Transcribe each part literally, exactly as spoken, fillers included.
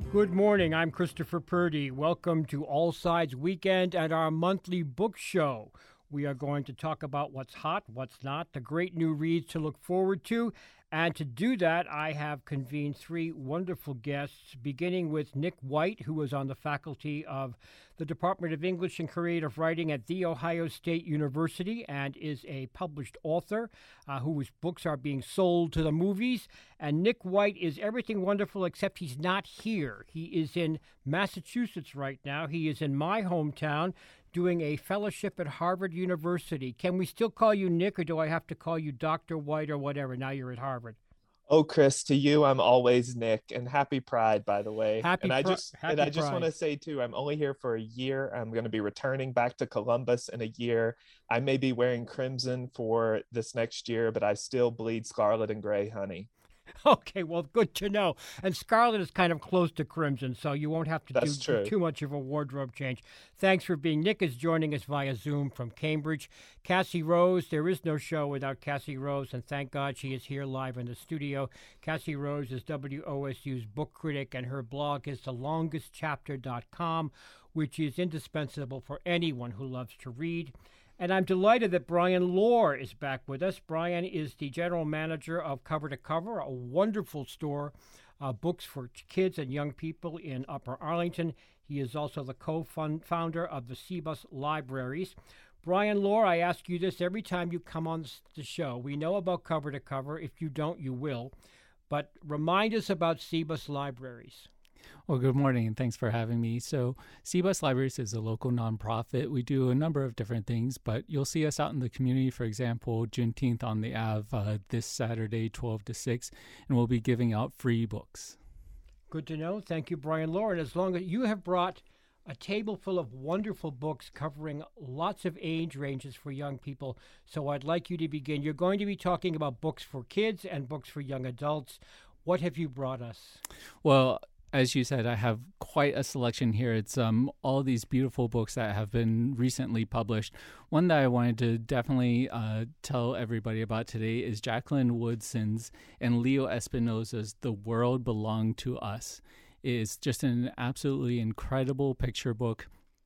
Good morning. I'm Christopher Purdy. Welcome to All Sides Weekend and our monthly book show. We are going to talk about what's hot, what's not, the great new reads to look forward to. And to do that, I have convened three wonderful guests, beginning with Nick White, who is on the faculty of the Department of English and Creative Writing at The Ohio State University and is a published author uh, whose books are being sold to the movies. And Nick White is everything wonderful except he's not here. He is in Massachusetts right now. He is in my hometown doing a fellowship at Harvard University. Can we still call you Nick, or do I have to call you Doctor White or whatever? Now you're at Harvard. Oh, Chris, to you, I'm always Nick, and happy Pride, by the way. Happy and I Pri- just happy and I just Pride. want to say too, I'm only here for a year. I'm going to be returning back to Columbus in a year. I may be wearing crimson for this next year, but I still bleed scarlet and gray, honey. Okay, well, good to know. And scarlet is kind of close to crimson, so you won't have to do, That's do true. too much of a wardrobe change. Thanks for being. Nick is joining us via Zoom from Cambridge. Cassie Rose, there is no show without Cassie Rose, and thank God she is here live in the studio. Cassie Rose is W O S U's book critic, and her blog is the longest chapter dot com, which is indispensable for anyone who loves to read. And I'm delighted that Brian Lohr is back with us. Brian is the general manager of Cover to Cover, a wonderful store, uh, books for kids and young people in Upper Arlington. He is also the co-founder of the CBUS Libraries. Brian Lohr, I ask you this every time you come on the show. We know about Cover to Cover. If you don't, you will. But remind us about CBUS Libraries. Well, good morning, and thanks for having me. So CBUS Libraries is a local nonprofit. We do a number of different things, but you'll see us out in the community, for example, Juneteenth on the Ave uh, this Saturday, twelve to six, and we'll be giving out free books. Good to know. Thank you, Brian Lohr. And as long as you have brought a table full of wonderful books covering lots of age ranges for young people, so I'd like you to begin. You're going to be talking about books for kids and books for young adults. What have you brought us? Well, as you said, I have quite a selection here. It's um, all these beautiful books that have been recently published. One that I wanted to definitely uh, tell everybody about today is Jacqueline Woodson's and Leo Espinosa's The World Belonged to Us. It's just an absolutely incredible picture book.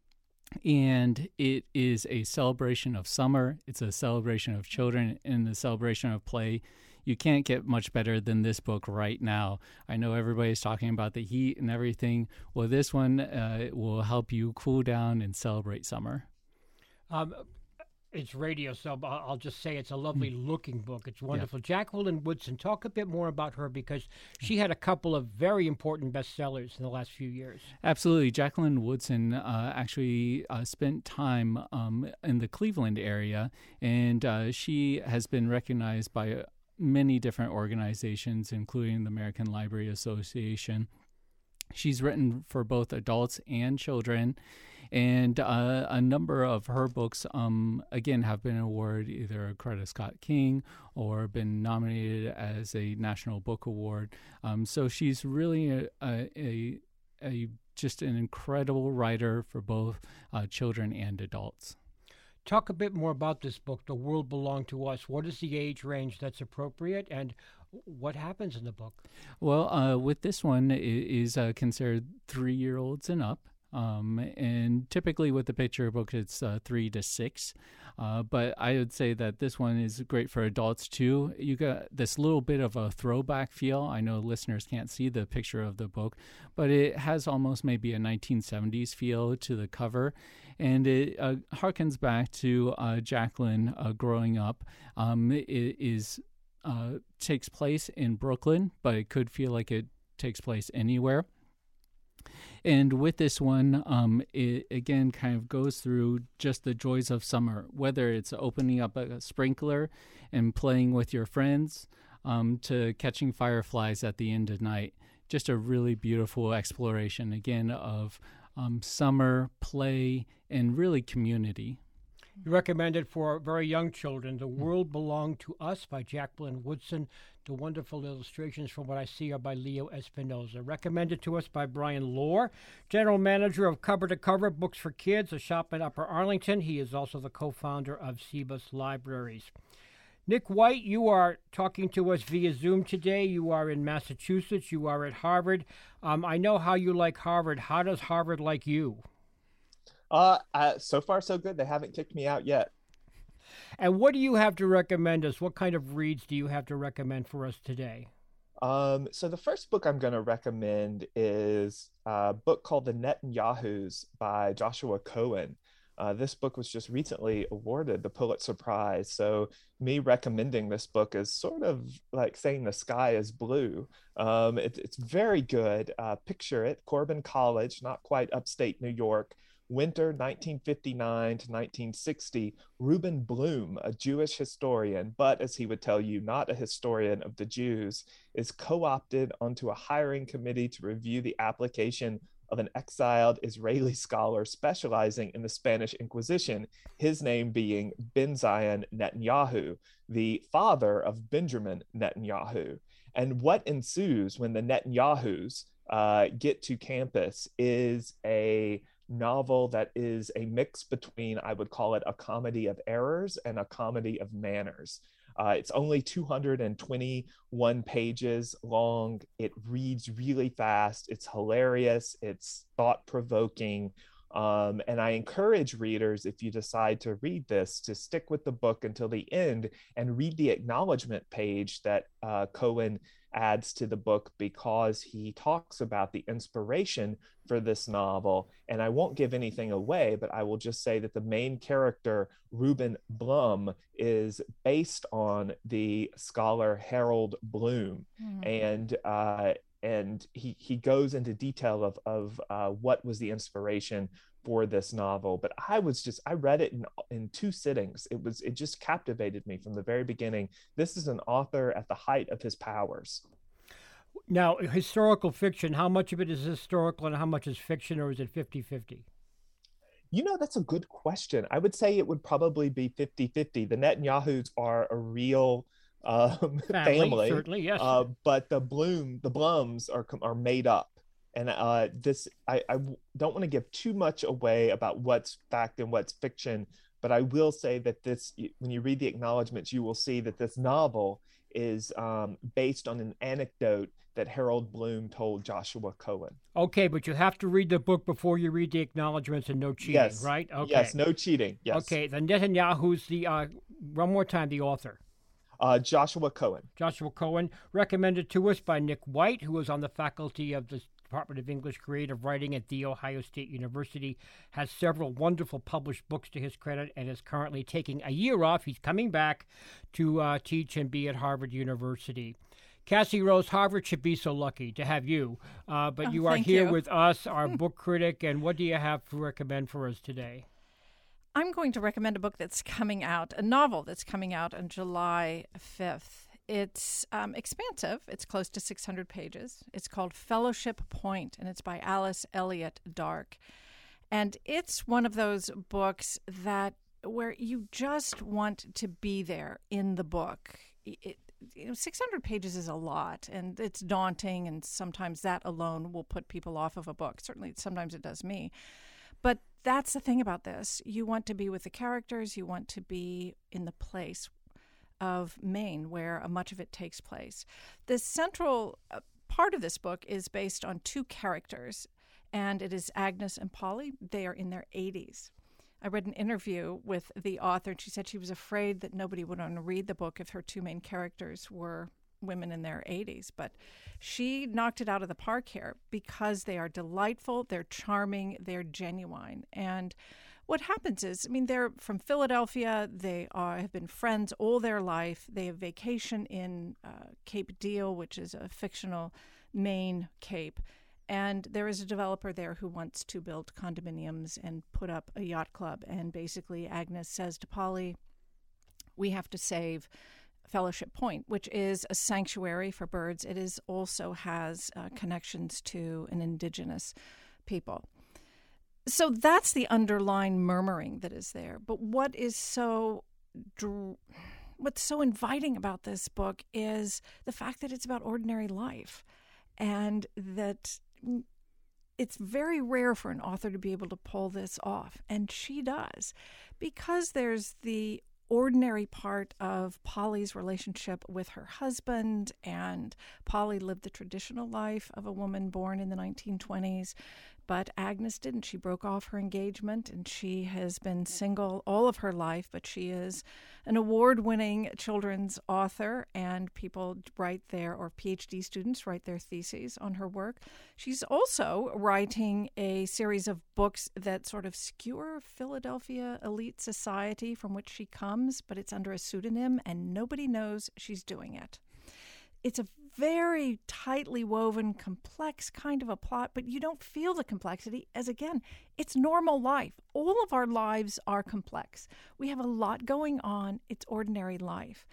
And it is a celebration of summer. It's a celebration of children and a celebration of play. You can't get much better than this book right now. I know everybody's talking about the heat and everything. Well, this one uh, will help you cool down and celebrate summer. Um, it's radio, so I'll just say it's a lovely looking book. It's wonderful. Yeah. Jacqueline Woodson, talk a bit more about her because she had a couple of very important bestsellers in the last few years. Absolutely. Jacqueline Woodson uh, actually uh, spent time um, in the Cleveland area, and uh, she has been recognized by uh, many different organizations, including the American Library Association. She's written for both adults and children, and uh, a number of her books, um, again, have been awarded either a Coretta Scott King or been nominated as a National Book Award. Um, so she's really a, a, a, a just an incredible writer for both uh, children and adults. Talk a bit more about this book, The World Belonged to Us. What is the age range that's appropriate, and what happens in the book? Well, uh, with this one, it is uh, considered three-year-olds and up. Um, and typically with the picture book, it's uh, three to six. Uh, but I would say that this one is great for adults too. You got this little bit of a throwback feel. I know listeners can't see the picture of the book, but it has almost maybe a nineteen seventies feel to the cover. And it uh, harkens back to uh, Jacqueline uh, growing up. Um, it is uh, takes place in Brooklyn, but it could feel like it takes place anywhere. And with this one, um, it again kind of goes through just the joys of summer, whether it's opening up a sprinkler and playing with your friends, um, to catching fireflies at the end of night. Just a really beautiful exploration, again, of um, summer, play, and really community. You recommend it for very young children. The World Belonged to Us by Jacqueline Woodson. The wonderful illustrations from what I see are by Leo Espinosa. Recommended to us by Brian Lohr, General Manager of Cover to Cover, Books for Kids, a shop in Upper Arlington. He is also the co-founder of CBUS Libraries. Nick White, you are talking to us via Zoom today. You are in Massachusetts. You are at Harvard. Um, I know how you like Harvard. How does Harvard like you? Uh, uh, so far, so good. They haven't kicked me out yet. And what do you have to recommend us? What kind of reads do you have to recommend for us today? Um, so the first book I'm going to recommend is a book called The Netanyahus by Joshua Cohen. Uh, this book was just recently awarded the Pulitzer Prize. So me recommending this book is sort of like saying the sky is blue. Um, it, it's very good. Uh, picture it, Corbin College, not quite upstate New York. Winter nineteen fifty-nine to nineteen sixty, Reuben Bloom, a Jewish historian, but as he would tell you, not a historian of the Jews, is co-opted onto a hiring committee to review the application of an exiled Israeli scholar specializing in the Spanish Inquisition, his name being Benzion Netanyahu, the father of Benjamin Netanyahu. And what ensues when the Netanyahus uh, get to campus is a novel that is a mix between, I would call it, a comedy of errors and a comedy of manners. Uh, it's only two hundred twenty-one pages long. It reads really fast. It's hilarious. It's thought-provoking. Um, and I encourage readers, if you decide to read this, to stick with the book until the end and read the acknowledgement page that uh, Cohen adds to the book, because he talks about the inspiration for this novel. And I won't give anything away, but I will just say that the main character, Reuben Blum, is based on the scholar Harold Bloom. Mm-hmm. And uh, and he, he goes into detail of, of uh, what was the inspiration for this novel. But I was just, I read it in, in two sittings. It was, it just captivated me from the very beginning. This is an author at the height of his powers. Now, historical fiction, how much of it is historical and how much is fiction, or is it fifty-fifty? You know, that's a good question. I would say it would probably be fifty-fifty. The Netanyahus are a real um, family, family, certainly, yes. Uh, but the Bloom, the Blums are are made up. And uh, this, I, I don't want to give too much away about what's fact and what's fiction, but I will say that this, when you read the acknowledgments, you will see that this novel is um, based on an anecdote that Harold Bloom told Joshua Cohen. Okay, but you have to read the book before you read the acknowledgments, and no cheating, yes. right? Okay. Yes, no cheating. Yes. Okay, the Netanyahu's the, uh, one more time, the author. Uh, Joshua Cohen. Joshua Cohen, recommended to us by Nick White, who is on the faculty of the Department of English Creative Writing at The Ohio State University, has several wonderful published books to his credit, and is currently taking a year off. He's coming back to uh, teach and be at Harvard University. Cassie Rose, Harvard should be so lucky to have you, uh, but oh, you are here you. with us, our book critic, and what do you have to recommend for us today? I'm going to recommend a book that's coming out, a novel that's coming out on July fifth. It's um, expansive. It's close to six hundred pages. It's called Fellowship Point, and it's by Alice Elliott Dark. And it's one of those books that where you just want to be there in the book. It, you know, six hundred pages is a lot, and it's daunting, and sometimes that alone will put people off of a book. Certainly, sometimes it does me. But that's the thing about this. You want to be with the characters. You want to be in the place of Maine, where much of it takes place. The central part of this book is based on two characters, and it is Agnes and Polly. They are in their eighties. I read an interview with the author, and she said she was afraid that nobody would want to read the book if her two main characters were women in their eighties. But she knocked it out of the park here because they are delightful, they're charming, they're genuine. And what happens is, I mean, they're from Philadelphia. They are, have been friends all their life. They have vacation in uh, Cape Deal, which is a fictional Maine cape. And there is a developer there who wants to build condominiums and put up a yacht club. And basically, Agnes says to Polly, we have to save Fellowship Point, which is a sanctuary for birds. It is also has uh, connections to an indigenous people. So that's the underlying murmuring that is there. But what is so dr- what's so inviting about this book is the fact that it's about ordinary life, and that it's very rare for an author to be able to pull this off, and she does, because there's the ordinary part of Polly's relationship with her husband, and Polly lived the traditional life of a woman born in the nineteen twenties, but Agnes didn't. She broke off her engagement, and she has been single all of her life, but she is an award-winning children's author, and people write their, or PhD students write their theses on her work. She's also writing a series of books that sort of skewer Philadelphia elite society from which she comes, but it's under a pseudonym, and nobody knows she's doing it. It's a very tightly woven, complex kind of a plot, but you don't feel the complexity as, again, it's normal life. All of our lives are complex. We have a lot going on. It's ordinary life.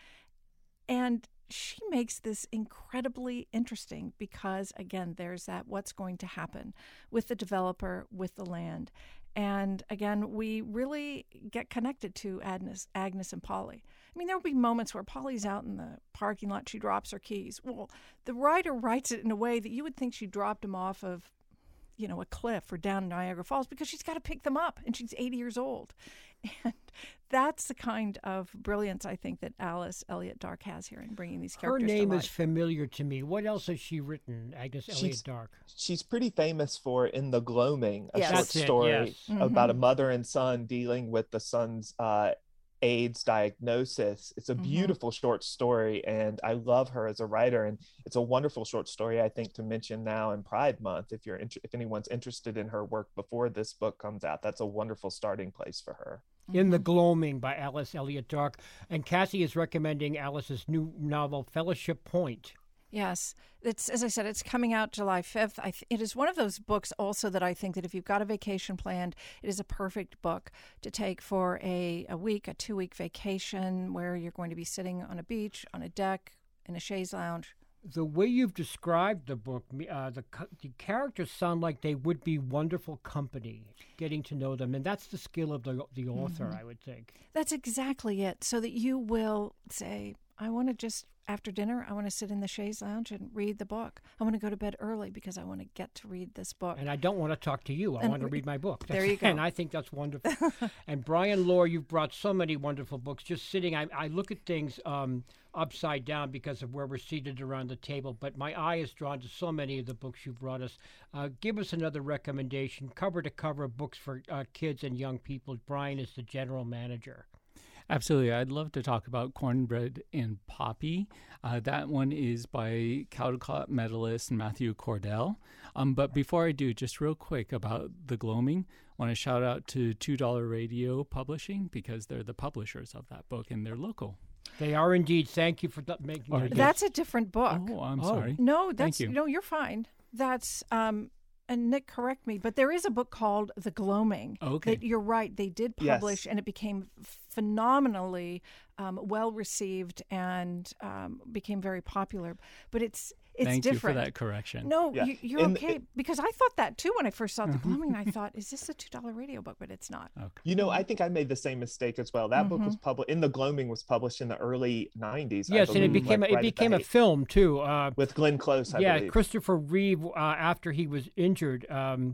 And she makes this incredibly interesting because, again, there's that what's going to happen with the developer, with the land. And again, we really get connected to Agnes, Agnes and Polly. I mean, there will be moments where Polly's out in the parking lot, she drops her keys. Well, the writer writes it in a way that you would think she dropped them off of, you know, a cliff or down Niagara Falls, because she's got to pick them up, and she's eighty years old. And that's the kind of brilliance, I think, that Alice Elliott Dark has here in bringing these characters to life. Her name is familiar to me. What else has she written, Agnes Elliott Dark? She's pretty famous for In the Gloaming, a Yes. short That's it, story yes. Mhm. about a mother and son dealing with the son's uh, AIDS diagnosis. It's a Mhm. beautiful short story, and I love her as a writer. And it's a wonderful short story, I think, to mention now in Pride Month. If you're inter- if anyone's interested in her work before this book comes out, that's a wonderful starting place for her. In the Gloaming by Alice Elliott Dark. And Cassie is recommending Alice's new novel, Fellowship Point. Yes, it's, as I said, it's coming out July fifth. I th- it is one of those books also that I think that if you've got a vacation planned, it is a perfect book to take for a, a week, a two-week vacation where you're going to be sitting on a beach, on a deck, in a chaise lounge. The way you've described the book, uh, the, the characters sound like they would be wonderful company, getting to know them. And that's the skill of the, the author, Mm-hmm. I would think. That's exactly it, so that you will say, I want to just, after dinner, I want to sit in the chaise lounge and read the book. I want to go to bed early because I want to get to read this book. And I don't want to talk to you. I And want to re- read my book. there That's- you go. And I think that's wonderful. And Brian Lohr, you've brought so many wonderful books. Just sitting, I, I look at things um, upside down because of where we're seated around the table, but my eye is drawn to so many of the books you brought us. Uh, give us another recommendation, cover to cover books for uh, kids and young people. Brian is the general manager. Absolutely. I'd love to talk about Cornbread and Poppy. Uh, that one is by Caldecott medalist Matthew Cordell. Um, but before I do, just real quick about The Gloaming, I want to shout out to two dollar Radio Publishing because they're the publishers of that book and they're local. They are indeed. Thank you for th- making Or that. yes. That's a different book. Oh, I'm Oh. sorry. No, that's you. no, you're fine. That's um and Nick, correct me, but there is a book called The Gloaming. Okay. That you're right, they did Yes. publish, and it became phenomenally um, well received and um, became very popular. But it's it's Thank different. you for that correction. No, Yeah. you, you're And okay it- because I thought that too when I first saw The Gloaming. I thought, is this a two dollar radio book? But it's not. Okay. You know, I think I made the same mistake as well. That book was Mm-hmm. published, In the Gloaming was published in the early nineties. I Yes, and it believe, became like a, it right at the became a height- film too. Uh, with Glenn Close, I yeah, believe. Christopher Reeve, uh, after he was injured, um,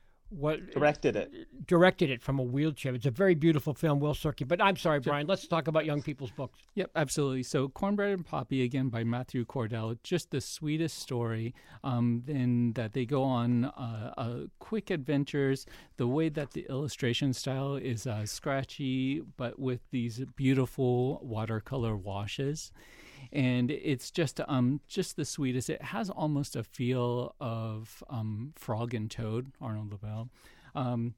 what directed it. directed it from a wheelchair. It's a very beautiful film, Will Cirky. But I'm sorry, Brian. Let's talk about young people's books. Yep, absolutely. So Cornbread and Poppy, again, by Matthew Cordell, just the sweetest story. Um, in that they go on uh, uh, quick adventures. The way that the illustration style is uh, scratchy, but with these beautiful watercolor washes. And it's just um just the sweetest. It has almost a feel of um, Frog and Toad, Arnold Lavelle. Um,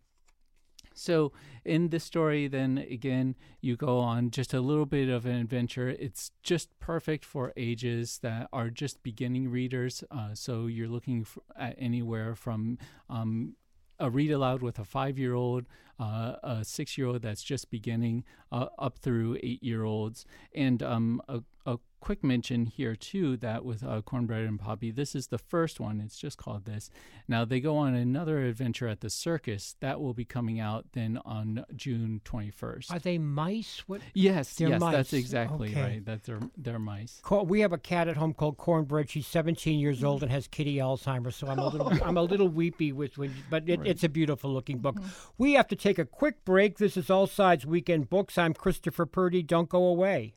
so in this story, then again, you go on just a little bit of an adventure. It's just perfect for ages that are just beginning readers. Uh, so you're looking for, at anywhere from um, a read aloud with a five-year-old, uh, a six-year-old that's just beginning, uh, up through eight-year-olds, and um, a, a quick mention here, too, that with uh, Cornbread and Poppy, this is the first one. It's just called this. Now, they go on another adventure at the circus. That will be coming out then on June twenty-first. Are they mice? What? Yes, They're yes, mice. that's exactly Okay. right. That's their, they're mice. Co- We have a cat at home called Cornbread. She's seventeen years old and has kitty Alzheimer's, so I'm a little, I'm a little weepy with, when, but it, Right. it's a beautiful looking book. We have to take a quick break. This is All Sides Weekend Books. I'm Christopher Purdy. Don't go away.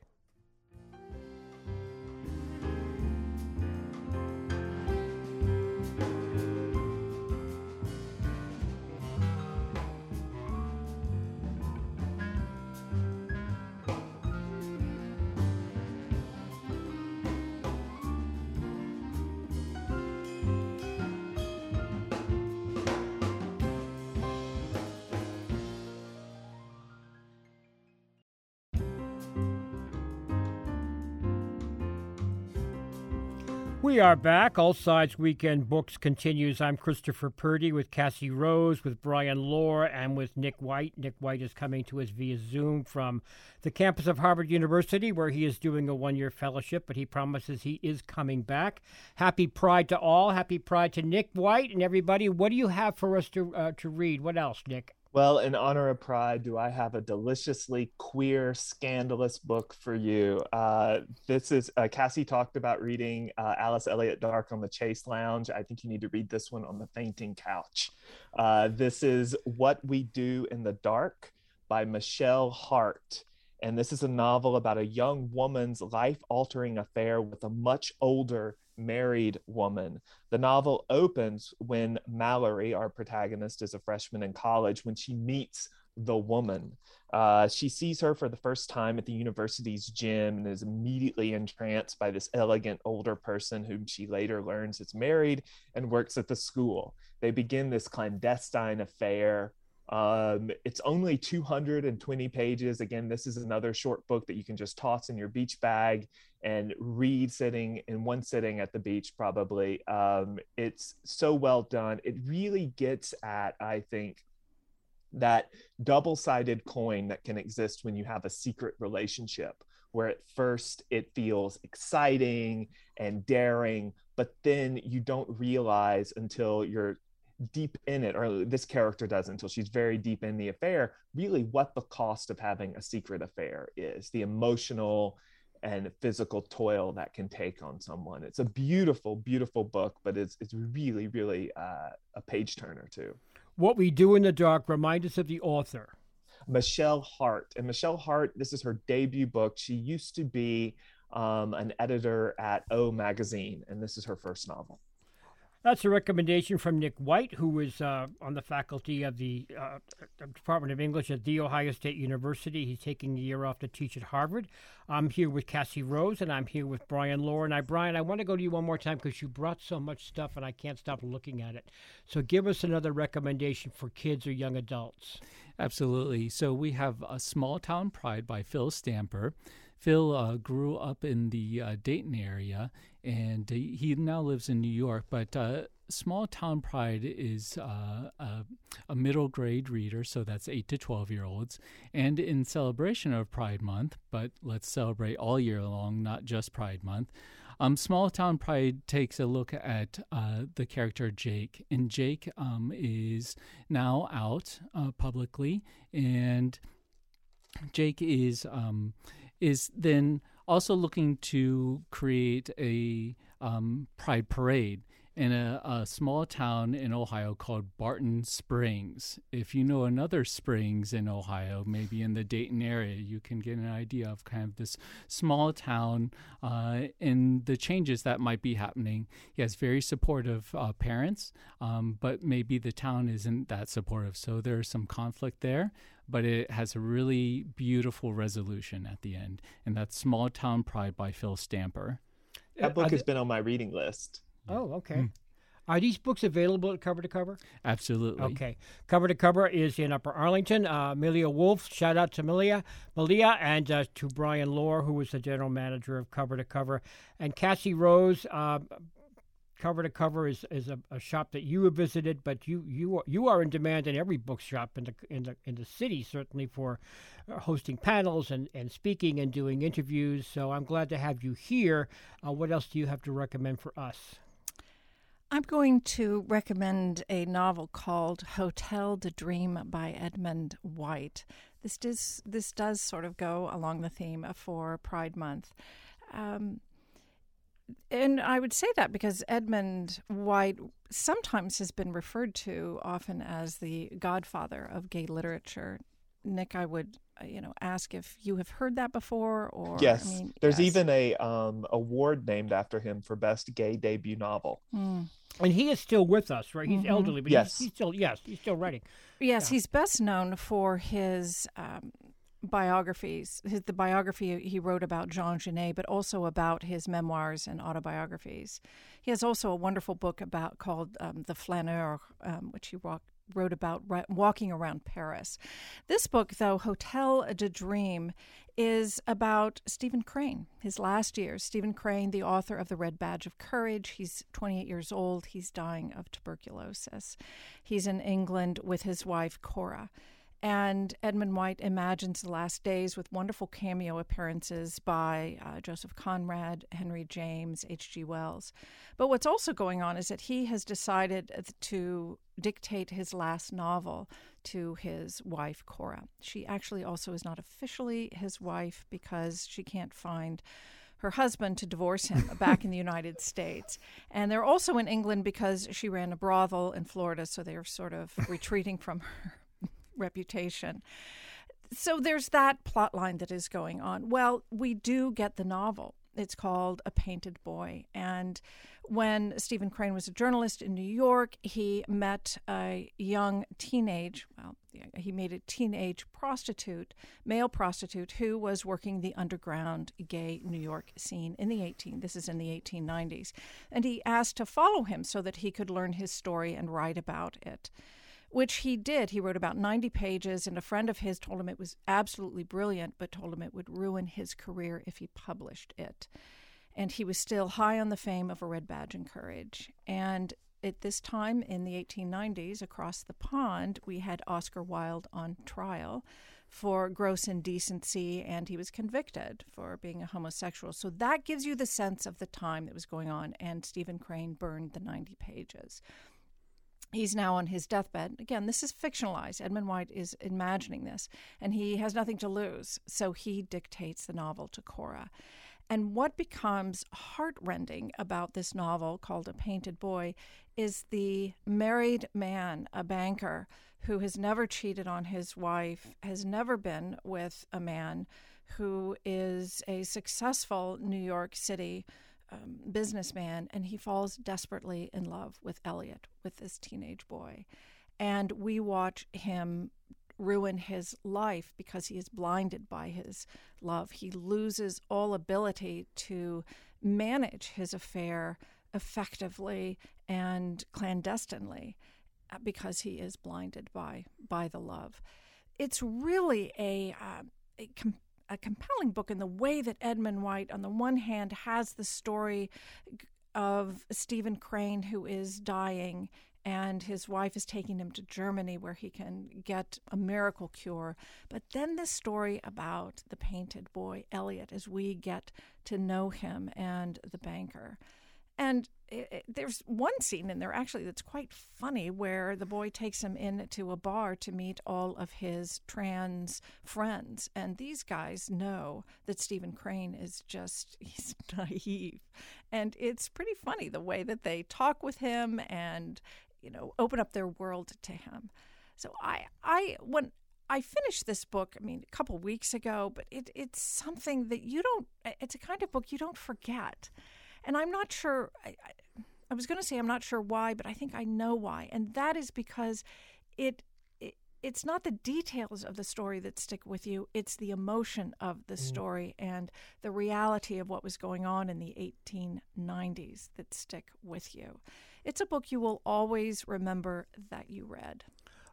We are back. All Sides Weekend Books continues. I'm Christopher Purdy with Cassie Rose, with Brian Lohr, and with Nick White. Nick White is coming to us via Zoom from the campus of Harvard University, where he is doing a one-year fellowship, but he promises he is coming back. Happy Pride to all. Happy Pride to Nick White and everybody. What do you have for us to uh, to read? What else, Nick? Well, in honor of Pride, do I have a deliciously queer, scandalous book for you? Uh, this is, uh, Cassie talked about reading uh, Alice Elliott Dark on the Chase Lounge. I think you need to read this one on the fainting couch. Uh, this is What We Do in the Dark by Michelle Hart. And this is a novel about a young woman's life-altering affair with a much older married woman. The novel opens when Mallory, our protagonist, is a freshman in college, when she meets the woman. Uh, she sees her for the first time at the university's gym and is immediately entranced by this elegant older person whom she later learns is married and works at the school. They begin this clandestine affair. Um, it's only two hundred twenty pages. Again, this is another short book that you can just toss in your beach bag and read sitting in one sitting at the beach, probably. Um, it's so well done. It really gets at, I think, that double-sided coin that can exist when you have a secret relationship, where at first it feels exciting and daring, but then you don't realize until you're deep in it, or this character doesn't until she's very deep in the affair, really what the cost of having a secret affair is, the emotional and physical toil that can take on someone. It's a beautiful, beautiful book, but it's it's really, really uh, a page turner too. What We Do in the Dark. Remind us of the author. Michelle Hart. And Michelle Hart, this is her debut book. She used to be um, an editor at O Magazine, and this is her first novel. That's a recommendation from Nick White, who is uh, on the faculty of the uh, Department of English at The Ohio State University. He's taking a year off to teach at Harvard. I'm here with Cassie Rose, and I'm here with Brian Lohr. And I, Brian, I want to go to you one more time because you brought so much stuff, and I can't stop looking at it. So give us another recommendation for kids or young adults. Absolutely. So we have A Small Town Pride by Phil Stamper. Phil uh, grew up in the uh, Dayton area, and uh, he now lives in New York. But uh, Small Town Pride is uh, a, a middle grade reader, so that's eight to twelve year olds. And in celebration of Pride Month, but let's celebrate all year long, not just Pride Month, um, Small Town Pride takes a look at uh, the character Jake. And Jake um, is now out uh, publicly, and Jake is... Um, is then also looking to create a um, pride parade in a, a small town in Ohio called Barton Springs. If you know another Springs in Ohio, maybe in the Dayton area, you can get an idea of kind of this small town uh, and the changes that might be happening. He has very supportive uh, parents, um, but maybe the town isn't that supportive. So there's some conflict there, but it has a really beautiful resolution at the end. And that's Small Town Pride by Phil Stamper. That book Are has th- been on my reading list. Oh, okay. Mm. Are these books available at Cover to Cover? Absolutely. Okay. Cover to Cover is in Upper Arlington. Uh, Malia Wolf, shout out to Malia, Malia and uh, to Brian Lohr, who is the general manager of Cover to Cover. And Cassie Rose, uh, Cover to Cover is, is a, a shop that you have visited, but you you are, you are in demand in every bookshop in the in the in the city, certainly for uh, hosting panels and, and speaking and doing interviews. So I'm glad to have you here. Uh, what else do you have to recommend for us? I'm going to recommend a novel called Hotel de Dream by Edmund White. This does this does sort of go along the theme for Pride Month. Um, And I would say that because Edmund White sometimes has been referred to often as the godfather of gay literature. Nick, I would, you know, ask if you have heard that before, or yes, I mean, there's yes. even a um, award named after him for best gay debut novel. Mm. And he is still with us, right? He's Mm-hmm. elderly, but Yes. he's, he's still yes, he's still writing. Yes, Yeah. he's best known for his um, biographies, his, the biography he wrote about Jean Genet, but also about his memoirs and autobiographies. He has also a wonderful book about called um, The Flaneur, um, which he walk, wrote about ri- walking around Paris. This book, though, Hotel de Dream, is about Stephen Crane, his last years. Stephen Crane, the author of The Red Badge of Courage. He's twenty-eight years old. He's dying of tuberculosis. He's in England with his wife, Cora. And Edmund White imagines the last days with wonderful cameo appearances by uh, Joseph Conrad, Henry James, H G Wells. But what's also going on is that he has decided to dictate his last novel to his wife, Cora. She actually also is not officially his wife because she can't find her husband to divorce him back in the United States. And they're also in England because she ran a brothel in Florida, so they're sort of retreating from her reputation. So there's that plot line that is going on. Well, we do get the novel. It's called A Painted Boy. And when Stephen Crane was a journalist in New York, he met a young teenage, well, he made a teenage prostitute, male prostitute, who was working the underground gay New York scene in the eighteen, this is in the eighteen nineties. And he asked to follow him so that he could learn his story and write about it, which he did. He wrote about ninety pages, and a friend of his told him it was absolutely brilliant, but told him it would ruin his career if he published it. And he was still high on the fame of A Red Badge and Courage. And at this time in the eighteen nineties, across the pond, we had Oscar Wilde on trial for gross indecency, and he was convicted for being a homosexual. So that gives you the sense of the time that was going on, and Stephen Crane burned the ninety pages. He's now on his deathbed. Again, this is fictionalized. Edmund White is imagining this, and he has nothing to lose, so he dictates the novel to Cora. And what becomes heartrending about this novel called A Painted Boy is the married man, a banker, who has never cheated on his wife, has never been with a man who is a successful New York City Um, businessman, and he falls desperately in love with Elliot, with this teenage boy. And we watch him ruin his life because he is blinded by his love. He loses all ability to manage his affair effectively and clandestinely because he is blinded by by the love. It's really a, uh, a com- a compelling book in the way that Edmund White, on the one hand, has the story of Stephen Crane, who is dying, and his wife is taking him to Germany where he can get a miracle cure. But then the story about the painted boy, Elliot, as we get to know him and the banker. And it, it, there's one scene in there, actually, that's quite funny, where the boy takes him into a bar to meet all of his trans friends. And these guys know that Stephen Crane is just, he's naive. And it's pretty funny the way that they talk with him and, you know, open up their world to him. So I, I, when I finished this book, I mean, a couple weeks ago, but it, it's something that you don't, it's a kind of book you don't forget. And I'm not sure, I, I, I was going to say I'm not sure why, but I think I know why. And that is because it, it it's not the details of the story that stick with you. It's the emotion of the mm. story and the reality of what was going on in the eighteen nineties that stick with you. It's a book you will always remember that you read.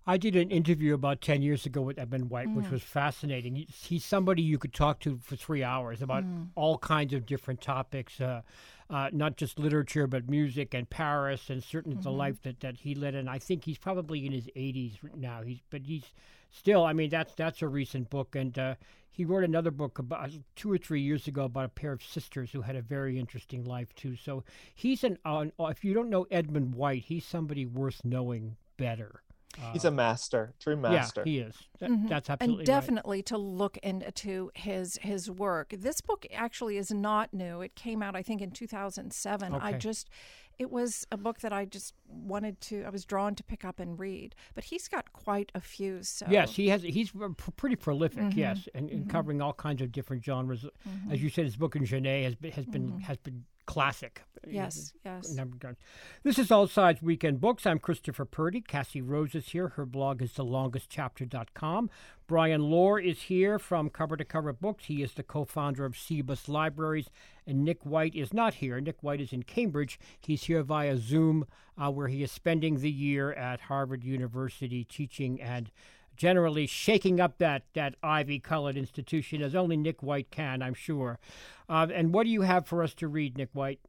I did an interview about ten years ago with Edmund White, Mm. which was fascinating. He- He's somebody you could talk to for three hours about Mm. all kinds of different topics, uh, uh, not just literature, but music and Paris, and certainly the Mhm. life that, that he led. And I think he's probably in his eighties now. He's But he's still, I mean, that's that's a recent book. And uh, he wrote another book about two or three years ago about a pair of sisters who had a very interesting life, too. So he's an, uh, if you don't know Edmund White, he's somebody worth knowing better. Uh, He's a master, true master. Yeah, he is. That, Mhm. That's absolutely and definitely to look into his his work. This book actually is not new. It came out, I think, in two thousand seven. I Okay. just, it was a book that I just wanted to, I was drawn to pick up and read. But he's got quite a few. So right. Yes, he has. He's p- pretty prolific. Mhm. Yes, and, and Mhm. covering all kinds of different genres. Mhm. As you said, his book in Genet has been has been Mhm. has been classic. Yes, yes. Number of times. This is All Sides Weekend Books. I'm Christopher Purdy. Cassie Rose is here. Her blog is the longest chapter dot com. Brian Lohr is here from Cover to Cover Books. He is the co-founder of Cebus Libraries. And Nick White is not here. Nick White is in Cambridge. He's here via Zoom, uh, where he is spending the year at Harvard University teaching and generally shaking up that, that ivy-colored institution as only Nick White can, I'm sure. Uh, and what do you have for us to read, Nick White?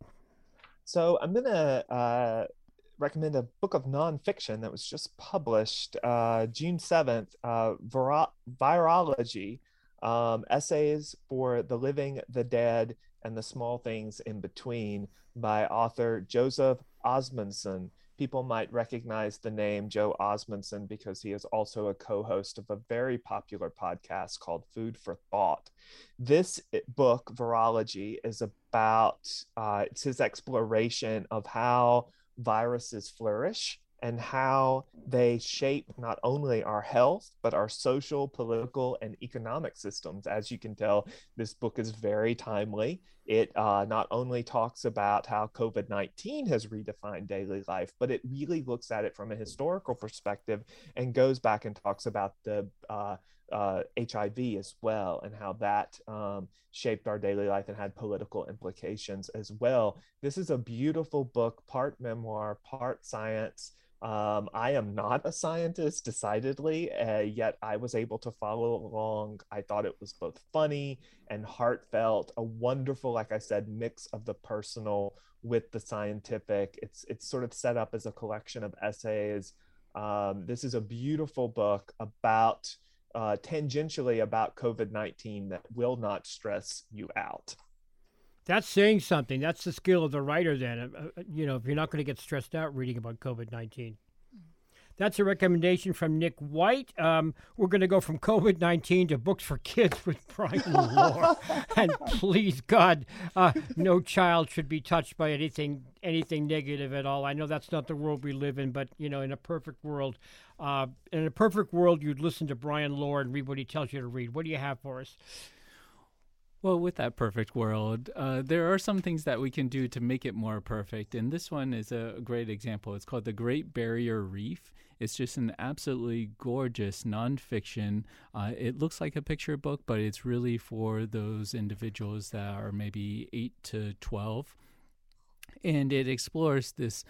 So I'm going to uh, recommend a book of nonfiction that was just published uh, June seventh, uh, Viro- Virology, um, Essays for the Living, the Dead, and the Small Things in Between by author Joseph Osmundson. People might recognize the name Joe Osmundson because he is also a co-host of a very popular podcast called Food for Thought. This book, Virology, is about, uh, it's his exploration of how viruses flourish and how they shape not only our health, but our social, political, and economic systems. As you can tell, this book is very timely. It uh, not only talks about how COVID nineteen has redefined daily life, but it really looks at it from a historical perspective and goes back and talks about the uh, uh, H I V as well, and how that um, shaped our daily life and had political implications as well. This is a beautiful book, part memoir, part science. Um, I am not a scientist, decidedly, uh, yet I was able to follow along. I thought it was both funny and heartfelt, a wonderful, like I said, mix of the personal with the scientific. It's it's sort of set up as a collection of essays. Um, this is a beautiful book about, uh, tangentially about COVID nineteen that will not stress you out. That's saying something. That's the skill of the writer then. Uh, you know, if you're not going to get stressed out reading about COVID nineteen. That's a recommendation from Nick White. Um, we're going to go from COVID nineteen to books for kids with Brian Lohr. And please, God, uh, no child should be touched by anything anything negative at all. I know that's not the world we live in, but, you know, in a perfect world, uh, in a perfect world, you'd listen to Brian Lohr and read what he tells you to read. What do you have for us? Well, with that perfect world, uh, there are some things that we can do to make it more perfect. And this one is a great example. It's called The Great Barrier Reef. It's just an absolutely gorgeous nonfiction. Uh, it looks like a picture book, but it's really for those individuals that are maybe eight to twelve. And it explores this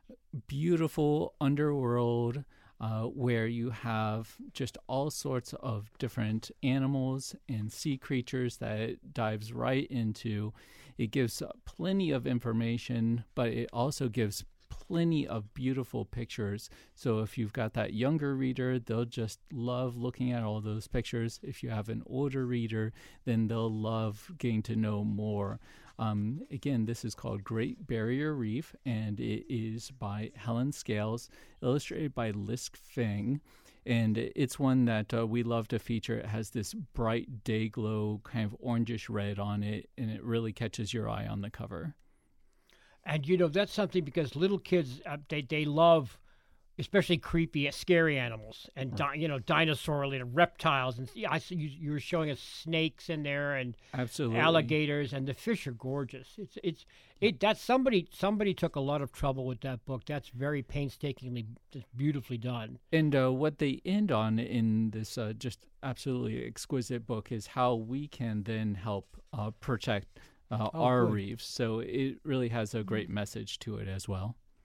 beautiful underworld Uh, where you have just all sorts of different animals and sea creatures that it dives right into. It gives plenty of information, but it also gives plenty of beautiful pictures. So if you've got that younger reader, they'll just love looking at all those pictures. If you have an older reader, then they'll love getting to know more. Um, again, this is called Great Barrier Reef, and it is by Helen Scales, illustrated by Lisk Feng. And it's one that uh, we love to feature. It has this bright day glow, kind of orangish red on it, and it really catches your eye on the cover. And, you know, that's something because little kids, uh, they, they love especially creepy, scary animals and, di- you know, dinosaur related reptiles. And yeah, I see you, you were showing us snakes in there and Absolutely. alligators, and the fish are gorgeous. It's, it's, it, that's somebody, somebody took a lot of trouble with that book. That's very painstakingly, just beautifully done. And uh, what they end on in this uh, just absolutely exquisite book is how we can then help uh, protect uh, Oh, our good. reefs. So it really has a great message to it as well.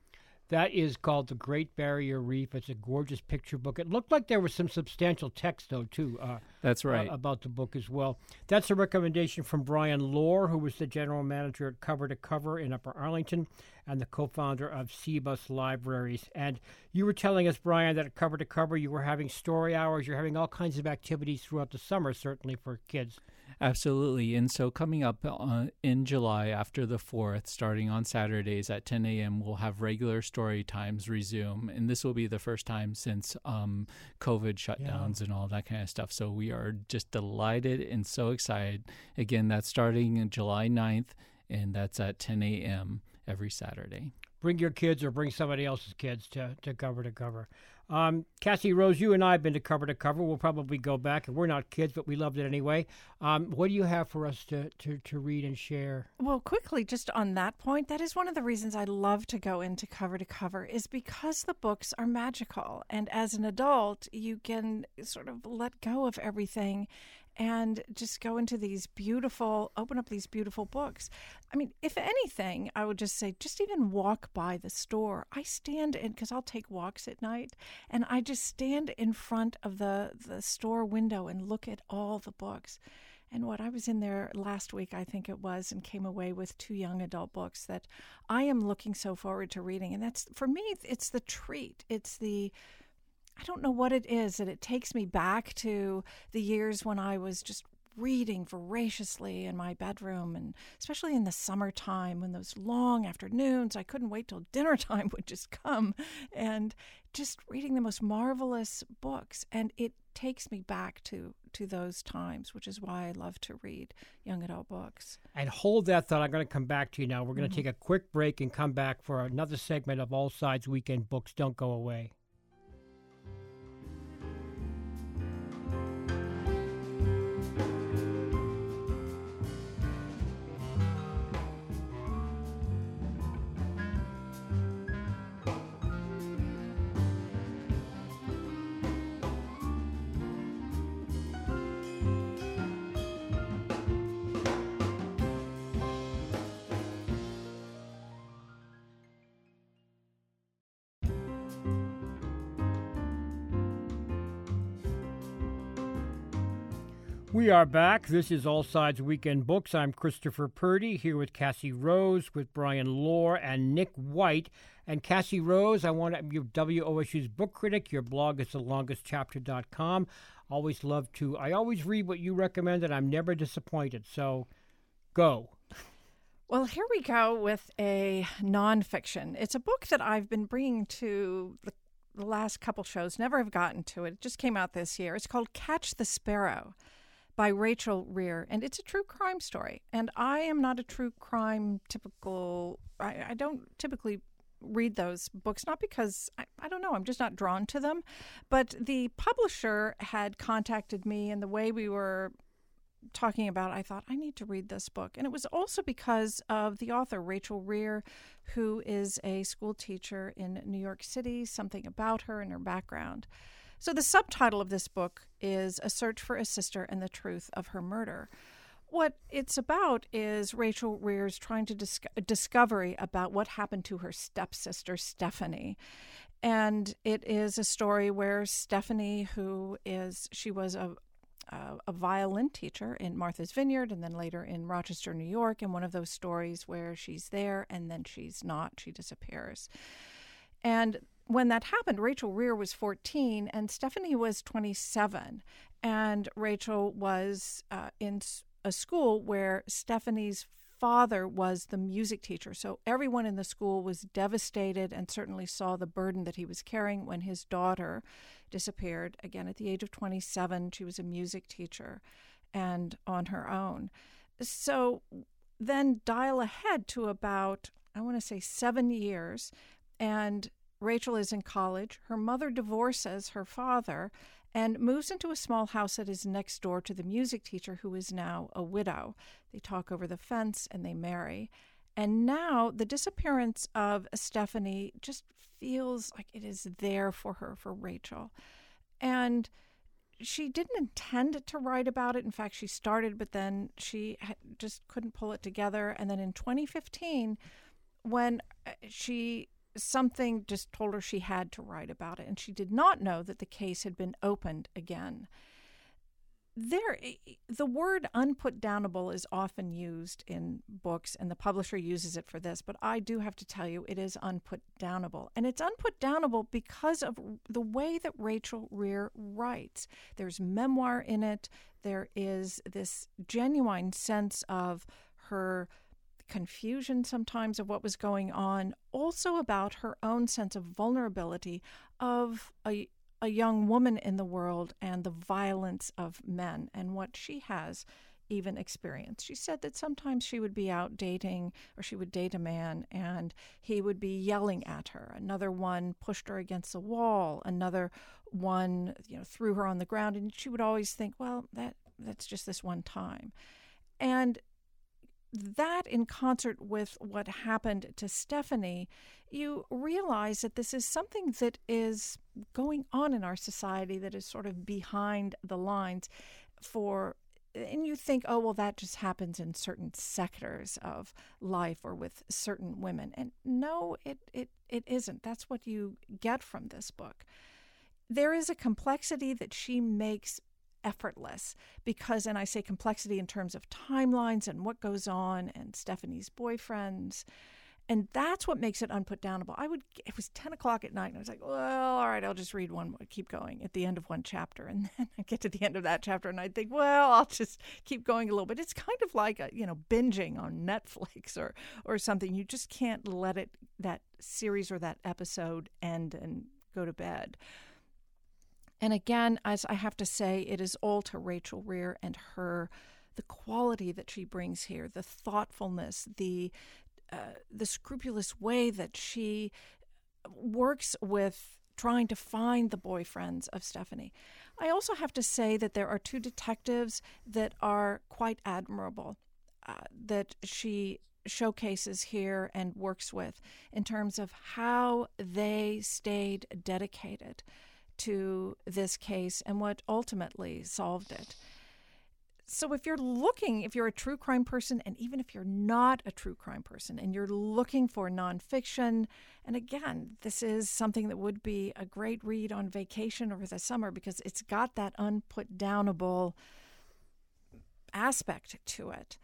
That is called The Great Barrier Reef. It's a gorgeous picture book. It looked like there was some substantial text, though, too. Uh, That's right. Uh, about the book as well. That's a recommendation from Brian Lohr, who was the general manager at Cover to Cover in Upper Arlington and the co-founder of CBUS Libraries. And you were telling us, Brian, that at Cover to Cover you were having story hours. You're having all kinds of activities throughout the summer, certainly for kids. Absolutely. And so coming up uh, in July after the fourth, starting on Saturdays at ten a.m., we'll have regular story times resume. And this will be the first time since um, COVID shutdowns yeah. and all that kind of stuff. So we are just delighted and so excited. Again, that's starting on July ninth, and that's at ten a.m. every Saturday. Bring your kids or bring somebody else's kids to, to Cover to Cover. Um, Cassie Rose, you and I have been to Cover to Cover. We'll probably go back, and we're not kids, but we loved it anyway. Um, what do you have for us to, to, to read and share? Well, quickly, just on that point, that is one of the reasons I love to go into Cover to Cover is because the books are magical. And as an adult, you can sort of let go of everything and just go into these beautiful, open up these beautiful books. I mean, if anything, I would just say, just even walk by the store. I stand in, because I'll take walks at night, and I just stand in front of the, the store window and look at all the books. And what I was in there last week, I think it was, and came away with two young adult books that I am looking so forward to reading. And that's, for me, it's the treat. It's the... I don't know what it is that it takes me back to the years when I was just reading voraciously in my bedroom, and especially in the summertime when those long afternoons, I couldn't wait till dinner time would just come, and just reading the most marvelous books. And it takes me back to, to those times, which is why I love to read young adult books. And hold that thought. I'm going to come back to you now. We're going to Mm-hmm. take a quick break and come back for another segment of All Sides Weekend Books. Don't go away. We are back. This is All Sides Weekend Books. I'm Christopher Purdy here with Cassie Rose, with Brian Lohr, and Nick White. And Cassie Rose, I want to, you're W O S U's book critic. Your blog is the longest chapter dot com. Always love to, I always read what you recommend, and I'm never disappointed. So go. Well, here we go with a nonfiction. It's a book that I've been bringing to the, the last couple shows, never have gotten to it. It just came out this year. It's called Catch the Sparrow by Rachel Rear, and it's a true crime story. And I am not a true crime typical, I, I don't typically read those books, not because, I, I don't know, I'm just not drawn to them. But the publisher had contacted me, and the way we were talking about it, I thought, I need to read this book. And it was also because of the author, Rachel Rear, who is a school teacher in New York City, something about her and her background. So the subtitle of this book is A Search for a Sister and the Truth of Her Murder. What it's about is Rachel Rear's trying to dis- discovery about what happened to her stepsister, Stephanie. And it is a story where Stephanie, who is, she was a, a, a violin teacher in Martha's Vineyard and then later in Rochester, New York, and one of those stories where she's there and then she's not, she disappears. And when that happened, Rachel Rear was fourteen and Stephanie was twenty-seven. And Rachel was uh, in a school where Stephanie's father was the music teacher. So everyone in the school was devastated and certainly saw the burden that he was carrying when his daughter disappeared. Again, at the age of twenty-seven, she was a music teacher and on her own. So then dial ahead to about, I want to say, seven years, and Rachel is in college. Her mother divorces her father and moves into a small house that is next door to the music teacher, who is now a widow. They talk over the fence and they marry. And now the disappearance of Stephanie just feels like it is there for her, for Rachel. And she didn't intend to write about it. In fact, she started, but then she just couldn't pull it together. And then in twenty fifteen, when she something just told her she had to write about it, and she did not know that the case had been opened again. There, the word unputdownable is often used in books, and the publisher uses it for this, but I do have to tell you it is unputdownable. And it's unputdownable because of the way that Rachel Rea writes. There's memoir in it. There is this genuine sense of her confusion sometimes of what was going on, also about her own sense of vulnerability of a a young woman in the world and the violence of men and what she has even experienced. She said that sometimes she would be out dating, or she would date a man, and he would be yelling at her. Another one pushed her against the wall. Another one, you know, threw her on the ground, and she would always think, well, that that's just this one time. And that, in concert with what happened to Stephanie, you realize that this is something that is going on in our society that is sort of behind the lines for, and you think, oh, well, that just happens in certain sectors of life or with certain women. And no, it, it, it isn't. That's what you get from this book. There is a complexity that she makes effortless because, and I say complexity in terms of timelines and what goes on and Stephanie's boyfriends, and that's what makes it unputdownable. I would, it was ten o'clock at night and I was like, well, all right, I'll just read one more, keep going at the end of one chapter. And then I get to the end of that chapter and I think, well, I'll just keep going a little bit. It's kind of like, a, you know, binging on Netflix or, or something. You just can't let it, that series or that episode end and go to bed. And again, as I have to say, it is all to Rachel Rea and her, the quality that she brings here, the thoughtfulness, the uh, the scrupulous way that she works with trying to find the boyfriends of Stephanie. I also have to say that there are two detectives that are quite admirable, uh, that she showcases here and works with in terms of how they stayed dedicated to this case and what ultimately solved it. So if you're looking, if you're a true crime person, and even if you're not a true crime person and you're looking for nonfiction, and again, this is something that would be a great read on vacation over the summer because it's got that unputdownable aspect to it.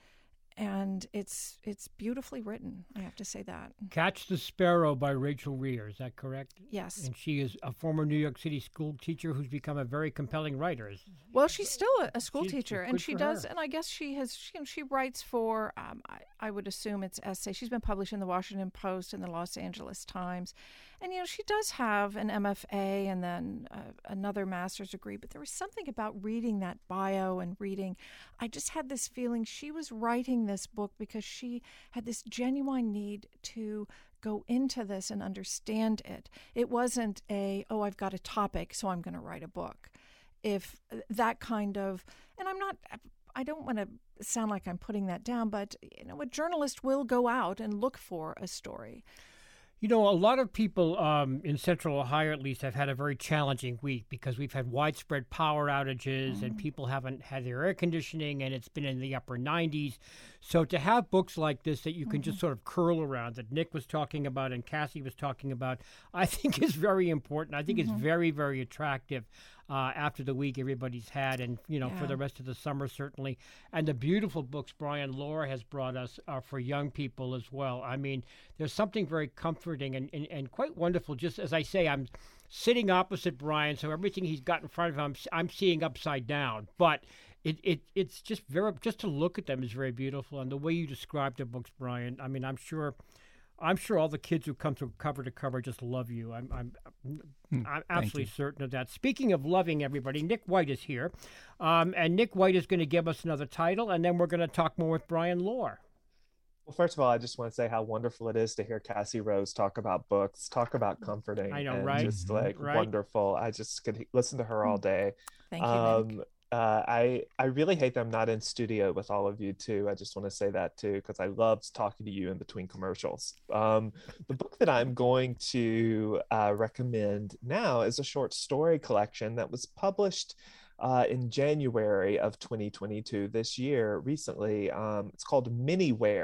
And it's it's beautifully written, I have to say that. Catch the Sparrow by Rachel Rea, is that correct? Yes. And she is a former New York City school teacher who's become a very compelling writer. Well, she's still a, a school she's, teacher, good and she for does, her. and I guess she has, she, she writes for, um, I, I would assume it's essay. She's been published in the Washington Post and the Los Angeles Times. And, you know, she does have an M F A and then uh, another master's degree, but there was something about reading that bio and reading. I just had this feeling she was writing this book because she had this genuine need to go into this and understand it. It wasn't a, oh, I've got a topic, so I'm going to write a book. If that kind of, and I'm not, I don't want to sound like I'm putting that down, but, you know, a journalist will go out and look for a story. You know, a lot of people um, in Central Ohio, at least, have had a very challenging week because we've had widespread power outages mm-hmm. and people haven't had their air conditioning and it's been in the upper nineties. So to have books like this that you can mm-hmm. just sort of curl around, that Nick was talking about and Cassie was talking about, I think is very important. I think mm-hmm. it's very, very attractive uh, after the week everybody's had and, you know, yeah. for the rest of the summer, certainly. And the beautiful books Brian Lohr has brought us are for young people as well. I mean, there's something very comforting and, and, and quite wonderful. Just as I say, I'm sitting opposite Brian, so everything he's got in front of him, I'm, I'm seeing upside down. But it, it it's just very, just to look at them is very beautiful. And the way you describe the books, Brian, I mean, I'm sure... I'm sure all the kids who come through cover to cover just love you. I'm I'm, Mm, I'm absolutely certain of that. Speaking of loving everybody, Nick White is here. Um, and Nick White is going to give us another title, and then we're going to talk more with Brian Lohr. Well, first of all, I just want to say how wonderful it is to hear Cassie Rose talk about books, talk about comforting. I know, and right? Just like right. wonderful. I just could listen to her all day. Thank you, um, Nick. Uh, I I really hate that I'm not in studio with all of you too. I just want to say that too because I loved talking to you in between commercials. Um, the book that I'm going to uh, recommend now is a short story collection that was published uh, in January of twenty twenty-two this year. Recently, um, it's called Minnieware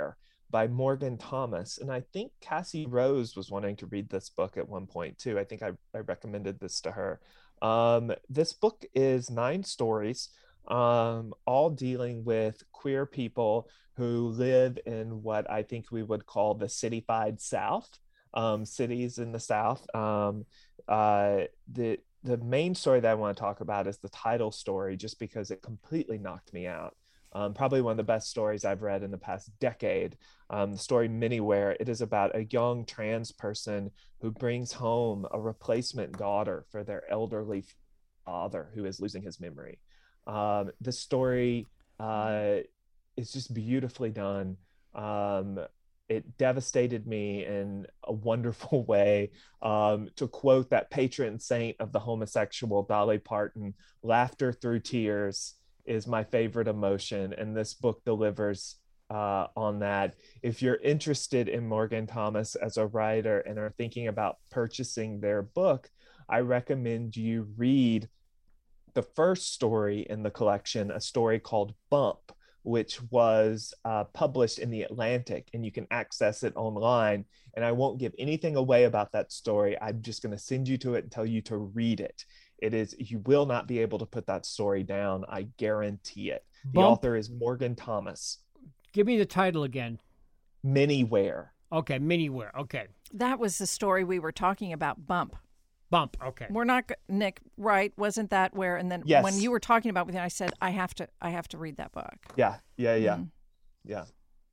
by Morgan Thomas. And I think Cassie Rose was wanting to read this book at one point too. I think I, I recommended this to her. Um, this book is nine stories, um, all dealing with queer people who live in what I think we would call the cityfied South, um, cities in the South. Um, uh, the the main story that I want to talk about is the title story, just because it completely knocked me out. Um, probably one of the best stories I've read in the past decade. Um, the story Minnieware. It is about a young trans person who brings home a replacement daughter for their elderly father who is losing his memory. Um, the story uh, is just beautifully done. Um, it devastated me in a wonderful way. Um, to quote that patron saint of the homosexual, Dolly Parton, laughter through tears is my favorite emotion, and this book delivers uh, on that. If you're interested in Morgan Thomas as a writer and are thinking about purchasing their book, I recommend you read the first story in the collection, a story called Bump, which was uh, published in The Atlantic, and you can access it online. And I won't give anything away about that story. I'm just going to send you to it and tell you to read it. It is, you will not be able to put that story down. I guarantee it. The Bump. author is Morgan Thomas. Give me the title again. Minnieware. Okay, Minnieware. Okay. That was the story we were talking about, Bump. Bump. Okay. We're not, g- Nick, right? Wasn't that where? And then Yes. when you were talking about it, I said, I have to, I have to read that book. Yeah, yeah, yeah, Mm. yeah.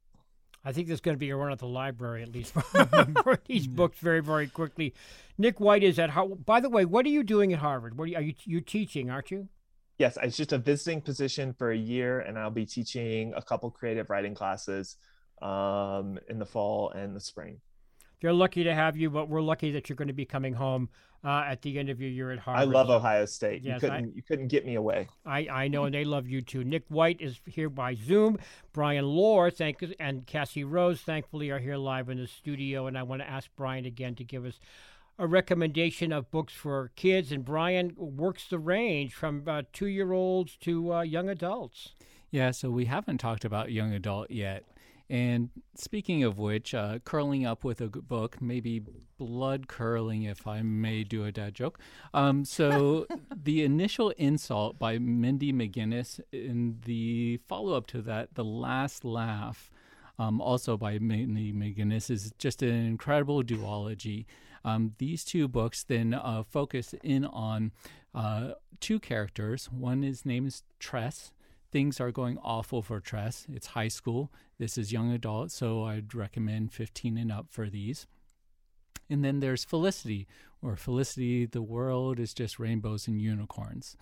I think there's going to be a run at the library, at least, for these books very, very quickly. Nick White is at Harvard. By the way, what are you doing at Harvard? What are you, are you, you teaching, aren't you? Yes, it's just a visiting position for a year, and I'll be teaching a couple creative writing classes um, in the fall and the spring. They're lucky to have you, but we're lucky that you're going to be coming home uh, at the end of your year at Harvard. I love Ohio State. Yes, you couldn't I- you couldn't get me away. I, I know, and they love you too. Nick White is here by Zoom. Brian Lohr, thank you, and Cassie Rose, thankfully, are here live in the studio. And I want to ask Brian again to give us a recommendation of books for kids. And Brian works the range from uh, two-year-olds to uh, young adults. Yeah, so we haven't talked about young adult yet. And speaking of which, uh, curling up with a good book, maybe blood curling, if I may do a dad joke. Um, so The Initial Insult by Mindy McGinnis, and the follow-up to that, The Last Laugh, um, also by Mindy McGinnis, is just an incredible duology. Um, these two books then uh, focus in on uh, two characters. One is named is Tress. Things are going awful for Tress. It's high school. This is young adult, so I'd recommend fifteen and up for these. And then there's Felicity, where Felicity, the world is just rainbows and unicorns.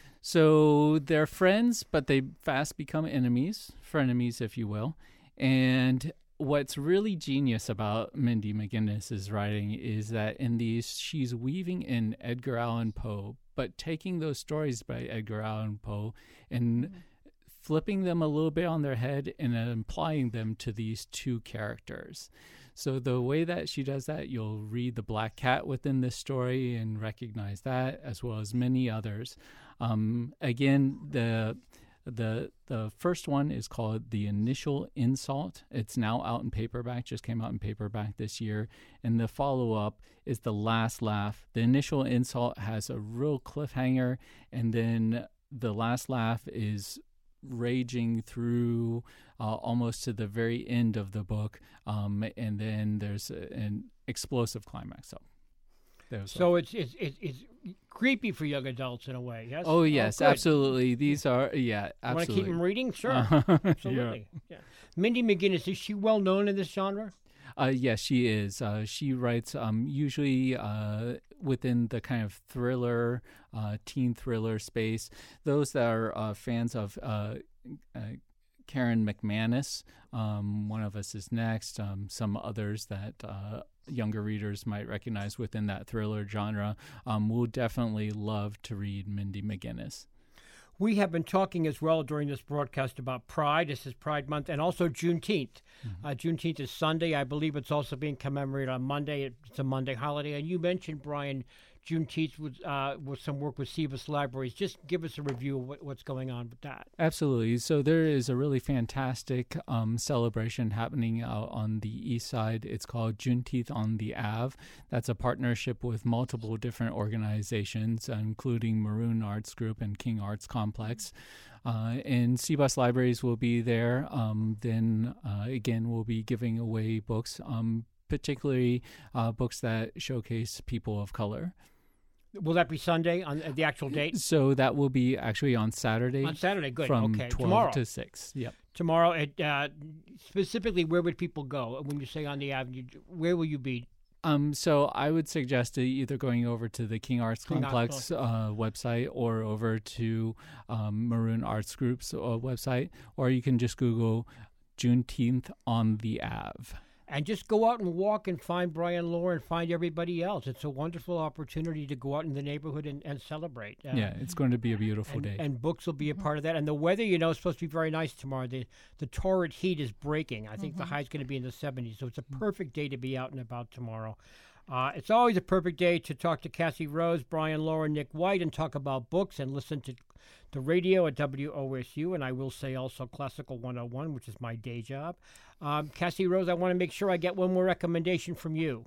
So they're friends, but they fast become enemies, frenemies, if you will. And what's really genius about Mindy McGinnis's writing is that in these, she's weaving in Edgar Allan Poe, but taking those stories by Edgar Allan Poe and mm-hmm. flipping them a little bit on their head and applying them to these two characters. So the way that she does that, you'll read The Black Cat within this story and recognize that, as well as many others. Um, again, the the the first one is called The Initial Insult. It's now out in paperback, just came out in paperback this year. And the follow-up is The Last Laugh. The Initial Insult has a real cliffhanger, and then The Last Laugh is raging through uh, almost to the very end of the book, um, and then there's a, an explosive climax. So, so it's, it's it's it's creepy for young adults in a way. Yes. Oh yes, oh, absolutely. These are yeah, absolutely. Want to keep them reading? Sure, uh, absolutely. Yeah. yeah. Mindy McGinnis, is she well known in this genre? Uh, yes, she is. Uh, she writes um, usually uh, within the kind of thriller, uh, teen thriller space. Those that are uh, fans of uh, uh, Karen McManus, um, One of Us is Next, um, some others that uh, younger readers might recognize within that thriller genre, um, will definitely love to read Mindy McGinnis. We have been talking as well during this broadcast about Pride. This is Pride Month, and also Juneteenth. Mm-hmm. Uh, Juneteenth is Sunday. I believe it's also being commemorated on Monday. It's a Monday holiday. And you mentioned, Brian, Juneteenth with uh, with some work with Sebas Libraries. Just give us a review of what, what's going on with that. Absolutely. So there is a really fantastic um, celebration happening out on the east side. It's called Juneteenth on the Ave. That's a partnership with multiple different organizations, including Maroon Arts Group and King Arts Complex. Uh, and Sebas Libraries will be there. Um, then, uh, again, we'll be giving away books, um, particularly uh, books that showcase people of color. Will that be Sunday on the actual date? So that will be actually on Saturday. On Saturday, good. From okay. twelve Tomorrow. to six. Yep. Tomorrow, at, uh, specifically, where would people go when you say on the avenue? Where will you be? Um, so I would suggest either going over to the King Arts King Complex uh, website or over to um, Maroon Arts Group's uh, website, or you can just Google Juneteenth on the Ave. And just go out and walk and find Brian Lohr and find everybody else. It's a wonderful opportunity to go out in the neighborhood and, and celebrate. Uh, yeah, it's going to be a beautiful and, day. And books will be a part of that. And the weather, you know, is supposed to be very nice tomorrow. The the torrid heat is breaking. I think mm-hmm. the high is going to be in the seventies. So it's a perfect day to be out and about tomorrow. Uh, it's always a perfect day to talk to Cassie Rose, Brian Lohr, and Nick White and talk about books and listen to the radio at W O S U. And I will say also Classical one oh one, which is my day job. Um, Cassie Rose, I want to make sure I get one more recommendation from you.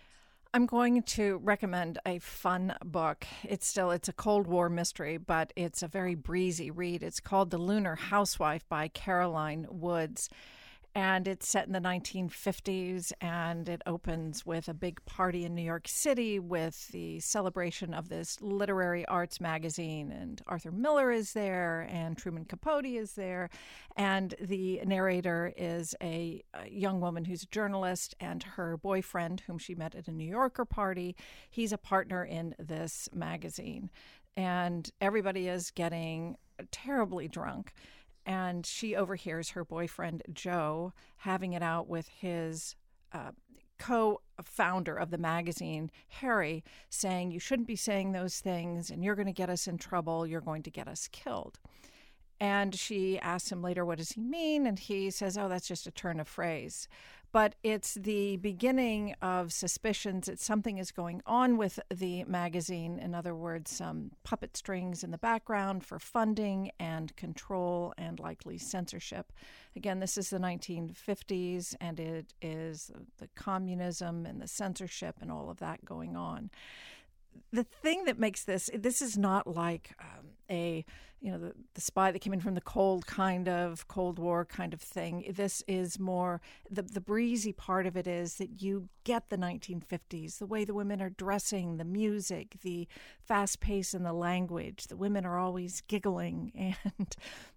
I'm going to recommend a fun book. It's still, it's a Cold War mystery, but it's a very breezy read. It's called The Lunar Housewife by Caroline Woods. And it's set in the nineteen fifties, and it opens with a big party in New York City with the celebration of this literary arts magazine. And Arthur Miller is there, and Truman Capote is there. And the narrator is a, a young woman who's a journalist, and her boyfriend, whom she met at a New Yorker party, he's a partner in this magazine. And everybody is getting terribly drunk. And she overhears her boyfriend, Joe, having it out with his uh, co-founder of the magazine, Harry, saying, you shouldn't be saying those things, and you're going to get us in trouble. You're going to get us killed. And she asks him later, what does he mean? And he says, oh, that's just a turn of phrase. But it's the beginning of suspicions that something is going on with the magazine. In other words, some puppet strings in the background for funding and control and likely censorship. Again, this is the nineteen fifties, and it is the communism and the censorship and all of that going on. The thing that makes this, this is not like um, a, you know, the, the spy that came in from the cold kind of Cold War kind of thing. This is more, the, the breezy part of it is that you get the nineteen fifties, the way the women are dressing, the music, the fast pace and the language. The women are always giggling, and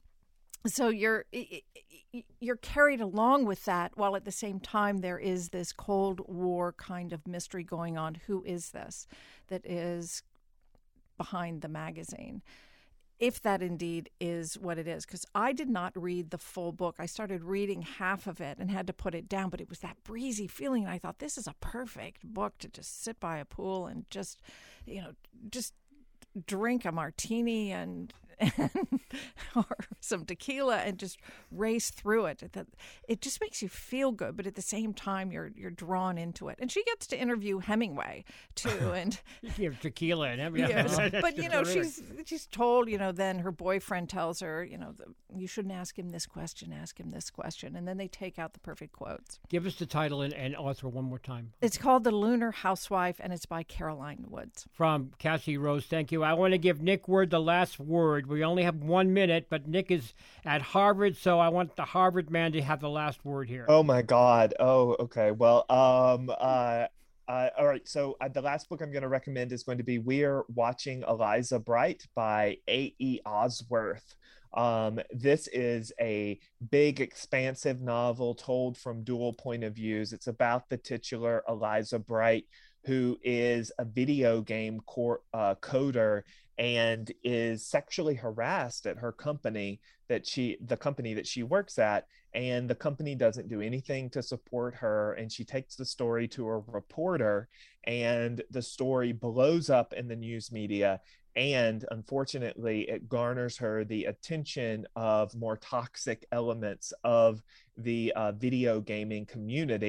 so you're you're carried along with that, while at the same time there is this Cold War kind of mystery going on. Who is this that is behind the magazine? If that indeed is what it is, because I did not read the full book. I started reading half of it and had to put it down, but it was that breezy feeling, and I thought, this is a perfect book to just sit by a pool and just, you know, just drink a martini and, and or some tequila and just race through it. That it just makes you feel good, but at the same time you're you're drawn into it. And she gets to interview Hemingway too, and you have tequila and everything. Yeah, but you know she's she's told, you know, then her boyfriend tells her, you know, the, you shouldn't ask him this question, ask him this question, and then they take out the perfect quotes. Give us the title and, and author one more time. It's called The Lunar Housewife, and it's by Caroline Woods. From Cassie Rose, thank you. I want to give Nick Word the last word. We only have one minute, but Nick is at Harvard, so I want the Harvard man to have the last word here. Oh my God. Oh, okay. Well, um, uh, uh, all right. So uh, the last book I'm going to recommend is going to be We're Watching Eliza Bright by A E Osworth. Um, this is a big, expansive novel told from dual point of views. It's about the titular Eliza Bright, who is a video game cor- uh, coder and is sexually harassed at her company that she, the company that she works at, and the company doesn't do anything to support her. And she takes the story to a reporter, and the story blows up in the news media. And unfortunately, it garners her the attention of more toxic elements of the uh, video gaming community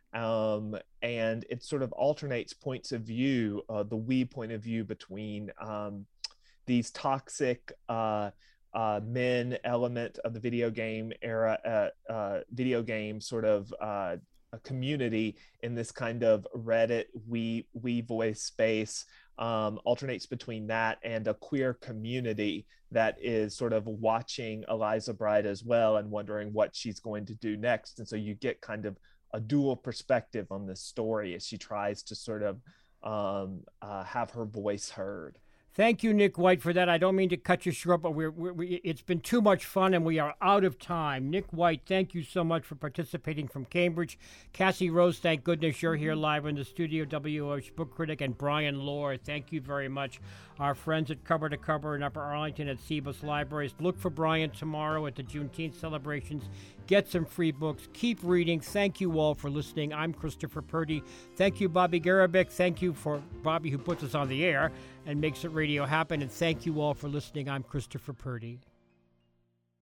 Um, and it sort of alternates points of view, uh, the we point of view between um, these toxic uh, uh, men element of the video game era, uh, uh, video game sort of uh, a community in this kind of Reddit we we voice space, um, alternates between that and a queer community that is sort of watching Eliza Bride as well and wondering what she's going to do next. And so you get kind of a dual perspective on this story as she tries to sort of um, uh, have her voice heard. Thank you, Nick White, for that. I don't mean to cut you short, but we're, we're, we, it's been too much fun and we are out of time. Nick White, thank you so much for participating from Cambridge. Cassie Rose, thank goodness you're here live in the studio. W O H book critic, and Brian Lohr, thank you very much. Our friends at Cover to Cover in Upper Arlington at Cebus Libraries. Look for Brian tomorrow at the Juneteenth celebrations. Get some free books. Keep reading. Thank you all for listening. I'm Christopher Purdy. Thank you, Bobby Garabik. Thank you for Bobby, who puts us on the air and makes it radio happen. And thank you all for listening. I'm Christopher Purdy.